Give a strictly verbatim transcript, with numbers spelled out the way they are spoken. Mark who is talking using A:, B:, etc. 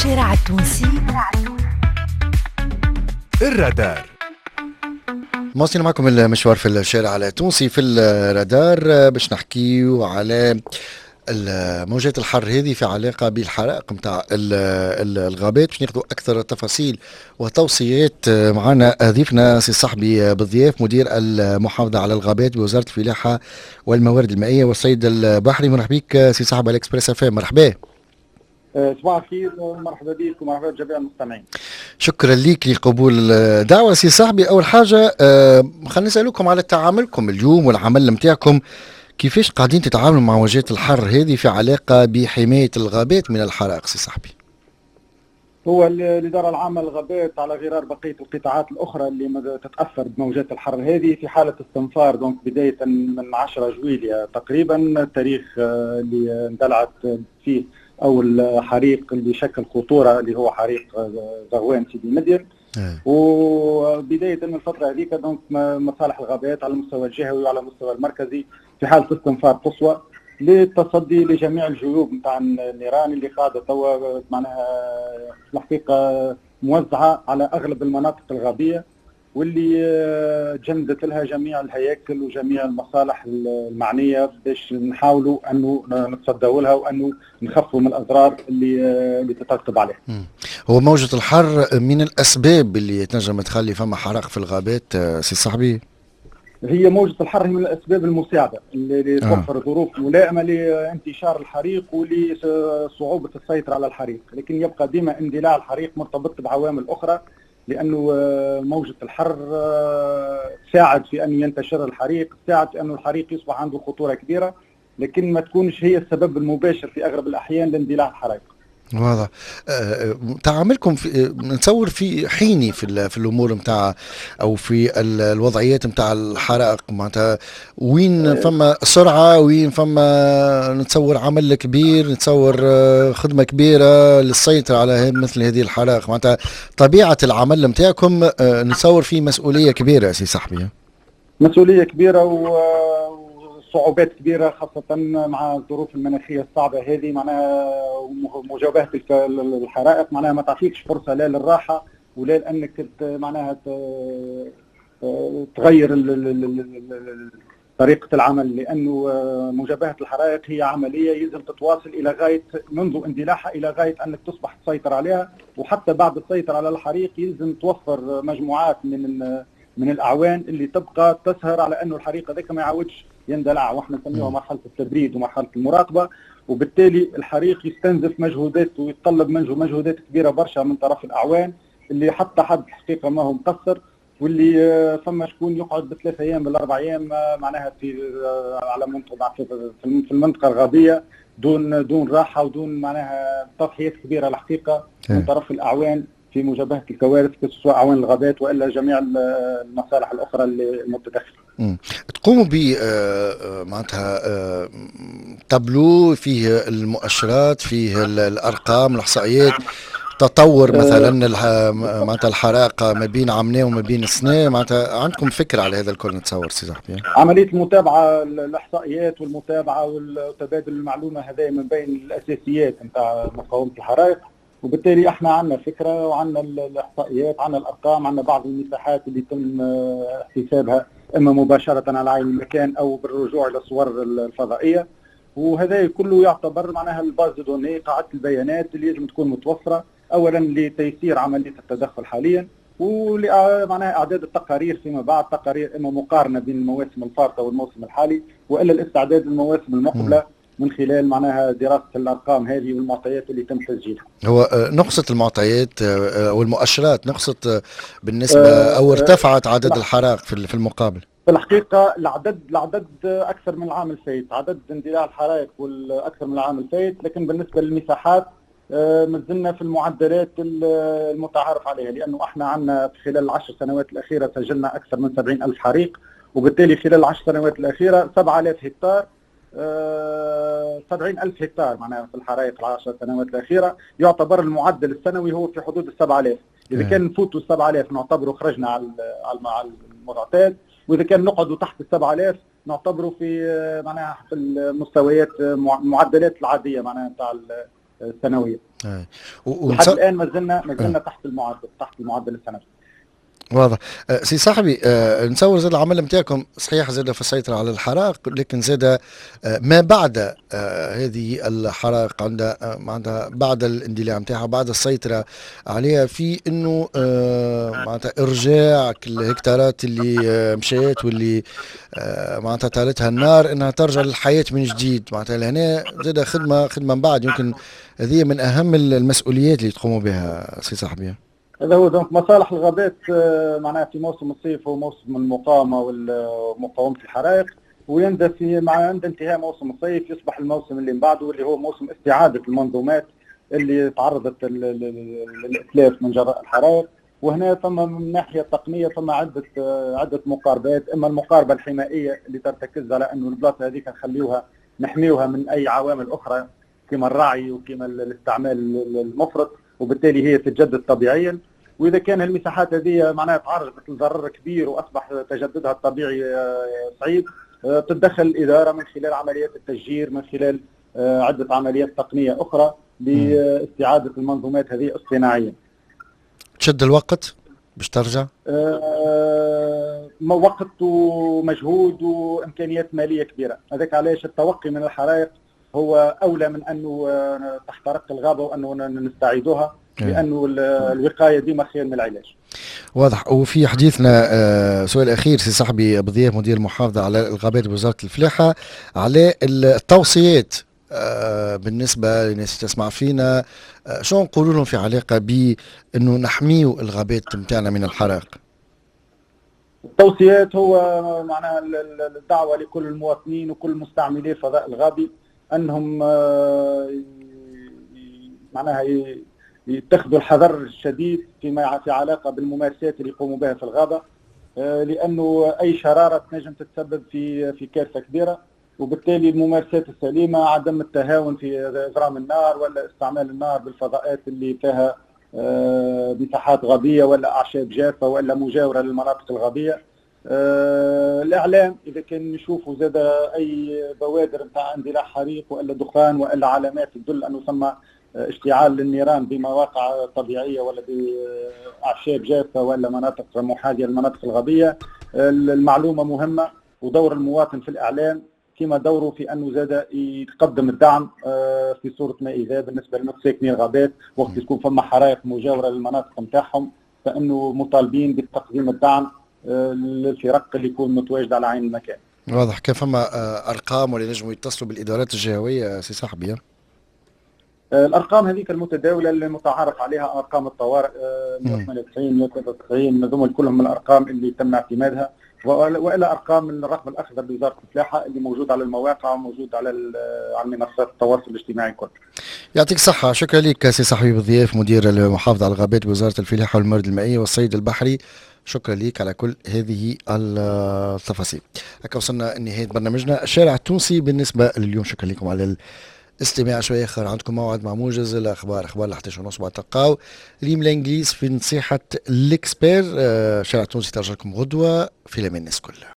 A: الشارع التونسي الرادار.
B: مواصلين معكم المشوار في الشارع التونسي في الرادار باش نحكيو على موجات الحر هذه في علاقة بالحرائق متاع الغابات. باش ناخذوا أكثر التفاصيل وتوصيات معنا ضيفنا سي صاحبي بالضياف مدير المحافظة على الغابات بوزارة الفلاحة والموارد المائية والصيد البحري. مرحبا بك سي صاحب الإكسبريس اف ام. مرحبا.
C: صباح الخير ومرحبا بك ومرحبا بجميع المستمعين.
B: شكرا لك لقبول الدعوة سي صاحبي. أول حاجة خلينا نسألكم على تعاملكم اليوم والعمل متاعكم، كيفاش قاعدين تتعاملوا مع موجات الحر هذه في علاقة بحماية الغابات من الحرائق سي صاحبي؟
C: هو الإدارة العامة للغابات على غرار بقية القطاعات الأخرى اللي تتأثر بموجات الحر هذه في حالة استنفار دونك بداية من عشرة جويلية تقريبا، التاريخ اللي اندلعت فيه أول حريق اللي شكل خطورة اللي هو حريق زغوان سيدي مدين. وبداية من الفترة هذيك دونك مصالح الغابات على المستوى الجهوي وعلى المستوى المركزي في حالة استنفار قصوى للتصدي لجميع الجيوب نتاع النيران اللي قاعدة توا معناها في الحقيقة موزعة على أغلب المناطق الغابية، واللي جندت لها جميع الهياكل وجميع المصالح المعنية باش نحاولوا أنه نتصدوا لها وأنه نخفوا من الأضرار اللي اللي تترتب عليها.
B: هو موجة الحر من الأسباب اللي تنجم تخلي فما حرائق في الغابات سي صاحبي؟
C: هي موجة الحر هي من الأسباب المساعدة اللي توفر ظروف ملائمة لانتشار الحريق ولصعوبة السيطرة على الحريق، لكن يبقى ديما اندلاع الحريق مرتبط بعوامل أخرى، لأنه موجة الحر تساعد في أن ينتشر الحريق، تساعد في أن الحريق يصبح عنده خطورة كبيرة، لكن ما تكونش هي السبب المباشر في أغلب الأحيان لاندلاع الحرائق.
B: واضح. أه تعاملكم في نتصور في حيني في في الامور نتاع او في الوضعيات نتاع الحرائق، معناتها وين فما سرعه، وين فما نتصور عمل كبير، نتصور خدمه كبيره للسيطره على مثل هذه الحرائق، معناتها طبيعه العمل نتاعكم نتصور فيه مسؤوليه كبيره سي صاحبي.
C: مسؤوليه كبيره و صعوبات كبيرة خاصة مع الظروف المناخية الصعبة هذه، معناها مجابهة الحرائق معناها ما تعطيكش فرصة لا للراحة ولا لأنك معناها تغير طريقة العمل، لأنه مجابهة الحرائق هي عملية يلزم تتواصل إلى غاية منذ اندلاعها إلى غاية أنك تصبح تسيطر عليها، وحتى بعد السيطرة على الحريق يلزم توفر مجموعات من من الأعوان اللي تبقى تسهر على أنه الحريق هذاك ما يعودش يندلع، واحنا نسميها مرحله التبريد ومرحله المراقبه، وبالتالي الحريق يستنزف مجهودات ويتطلب منه مجهودات كبيره برشا من طرف الاعوان اللي حتى حد الحقيقه ما هو مقصر، واللي فما شكون يقعد بثلاث ايام بالاربع ايام معناها في على منطقه في المنطقه الغابيه دون دون راحه ودون معناها تضحيات كبيره الحقيقه من طرف الاعوان في مجابهه الكوارث سواء اعوان الغابات والا جميع المصالح الاخرى المتدخله.
B: تقوموا ب معناتها تابلو فيه المؤشرات، فيه الارقام الاحصائيات، تطور مثلا معناتها الحرائق ما بين عامين وما بين سنه، معناتها عندكم فكره على هذا الكل نتصور سي صاحبي؟
C: عمليه المتابعه الاحصائيات والمتابعه وتبادل المعلومه هذا من بين الاساسيات نتاع مقاومه الحرائق، وبالتالي احنا عندنا فكره وعندنا الاحصائيات، عندنا الارقام، عندنا بعض المساحات اللي يتم حسابها اما مباشره على عين المكان او بالرجوع الى الصور الفضائيه، وهذا كله يعتبر معناها الباز دوني قاعده البيانات اللي لازم تكون متوفره اولا لتيسير عمليه التدخل حاليا، ومعناها اعداد التقارير فيما بعد، تقارير اما مقارنه بين المواسم الفارطه والموسم الحالي والا الاستعداد للمواسم المقبله من خلال معناها دراسة الأرقام هذه والمعطيات اللي تم تسجيلها.
B: هو نقصت المعطيات والمؤشرات، نقصت بالنسبة أو ارتفعت عدد الحرائق في المقابل؟
C: في الحقيقة العدد العدد أكثر من العام الفائت، عدد اندلاع الحرائق والأكثر من العام الفائت، لكن بالنسبة للمساحات ما زلنا في المعدلات المتعارف عليها، لأنه احنا عندنا خلال العشر سنوات الأخيرة سجلنا أكثر من سبعين ألف حريق، وبالتالي خلال العشر سنوات الأخيرة سبعة آلاف هكتار سبعين ألف هكتار معناها في الحرائق العشر سنوات الأخيرة، يعتبر المعدل السنوي هو في حدود السبعة آلاف. إذا كان نفوتوا السبعة آلاف نعتبره خرجنا على على المعتاد، وإذا كان نقعدوا تحت السبعة آلاف نعتبره في معناها في المستويات المعدلات العادية معناها بتاع السنوية.
B: أي.
C: لحد الان ما زلنا ما زلنا تحت المعدل تحت المعدل السنوي.
B: واضح. أه سي صاحبي، أه نتصور زاد العمل نتاعكم صحيح زاد في السيطرة على الحرائق، لكن زاد أه ما بعد أه هذه الحرائق عندها أه معناتها بعد الاندلاع نتاعها، بعد السيطرة عليها، في انه أه معناتها ارجاع كل الهكتارات اللي أه مشيت واللي أه معناتها طالتها النار انها ترجع للحياة من جديد. معناتها لهنا زاد خدمة خدمة من بعد، يمكن هذه من اهم المسؤوليات اللي تقوموا بها سي صاحبي.
C: هذا هو دونك مصالح الغابات معناها في موسم الصيف هو موسم المقاومه ومقاومه الحرائق، ويندى في مع عند انتهاء موسم الصيف يصبح الموسم اللي من بعده اللي هو موسم استعاده المنظومات اللي تعرضت للاتلاف من جراء الحرائق. وهنا ثم من الناحيه التقنيه ثم عده عده مقاربات، اما المقاربه الحمائيه اللي ترتكز على انه البلاصه هذيك نخليوها نحميوها من اي عوامل اخرى كما الرعي وكما الاستعمال المفرط، وبالتالي هي تتجدد طبيعيا. واذا كان المساحات هذه معناها تعرضت لضرر كبير واصبح تجددها الطبيعي صعيب، تتدخل الاداره من خلال عمليات التشجير، من خلال عده عمليات تقنيه اخرى لاستعاده المنظومات هذه اصطناعيا.
B: تشد الوقت باش ترجع؟
C: أه وقت ومجهود وامكانيات ماليه كبيره، هذاك علاش التوقي من الحرائق هو اولى من انه تحترق الغابه وانه نستعيدوها، لانه الوقايه ديما خير من العلاج.
B: واضح. وفي حديثنا آه سؤال اخير سي صاحبي ابو ضياف مدير المحافظه على الغابات بوزاره الفلاحه على التوصيات آه بالنسبه للناس اللي تسمع فينا، آه شو نقولوا لهم في علاقه بانه نحميوا الغابات نتاعنا من الحرائق؟
C: التوصيات هو معناها الدعوه لكل المواطنين وكل مستعملي الفضاء الغابي انهم معناها يتخذوا الحذر الشديد فيما في علاقه بالممارسات اللي يقوموا بها في الغابه، لانه اي شراره تنجم تتسبب في في كارثه كبيره. وبالتالي الممارسات السليمه عدم التهاون في اضرام النار ولا استعمال النار بالفضاءات اللي فيها مساحات غابيه ولا اعشاب جافه ولا مجاوره للمناطق الغابيه. آه الاعلام اذا كان نشوفوا زاد اي بوادر نتاع اندلاع حريق والا دخان والا علامات تدل انه ثم اشتعال للنيران بمواقع طبيعيه ولا باعشاب جافه ولا مناطق محاذيه للمناطق الغابيه، المعلومه مهمه. ودور المواطن في الاعلام كما دوره في انه زاد يقدم الدعم في صوره ما اذا بالنسبه للمتساكنين الغابات وقت تكون فما حرائق مجاوره للمناطق نتاعهم، فانه مطالبين بتقديم الدعم للفرق اللي يكون متواجد على عين المكان.
B: واضح. كان فما ارقام ولا نجموا يتصلوا بالادارات الجهويه سي صاحبي؟
C: الارقام هذيك المتداوله اللي متعارف عليها ارقام الطوارئ مئة وثمانية وتسعين مئة وثلاثة وتسعين هذوما كلهم من الارقام اللي تم اعتمادها، والى ارقام الرقم الاخضر لوزاره الفلاحه اللي موجود على المواقع وموجود على على منصات التواصل الاجتماعي كله. يعطيك الصحه. شكرا لك سي صاحبي بالضياف مدير المحافظه على الغابات بوزاره الفلاحه والموارد المائيه والصيد البحري. شكرا لك على كل هذه التفاصيل. هكا وصلنا لنهايه برنامجنا الشارع التونسي بالنسبه لليوم. شكرا لكم على الاستماع. شويه اخر عندكم موعد مع موجز الاخبار، اخبار الحادية عشرة ونص بعد تلقاو ريم الانجليز في نصيحه الاكسبير. الشارع التونسي ترجع لكم غدوه في الامان الناس كلها.